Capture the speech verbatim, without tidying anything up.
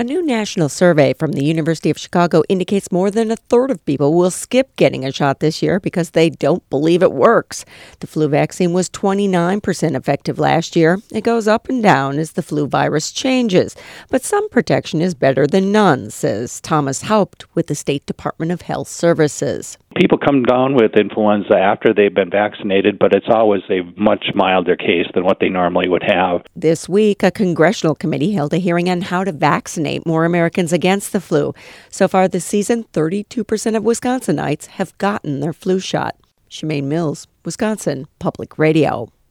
A new national survey from the University of Chicago indicates more than a third of people will skip getting a shot this year because they don't believe it works. The flu vaccine was twenty-nine percent effective last year. It goes up and down as the flu virus changes. But some protection is better than none, says Thomas Haupt with the State Department of Health Services. People come down with influenza after they've been vaccinated, but it's always a much milder case than what they normally would have. This week, a congressional committee held a hearing on how to vaccinate more Americans against the flu. So far this season, thirty-two percent of Wisconsinites have gotten their flu shot. Shemaine Mills, Wisconsin Public Radio.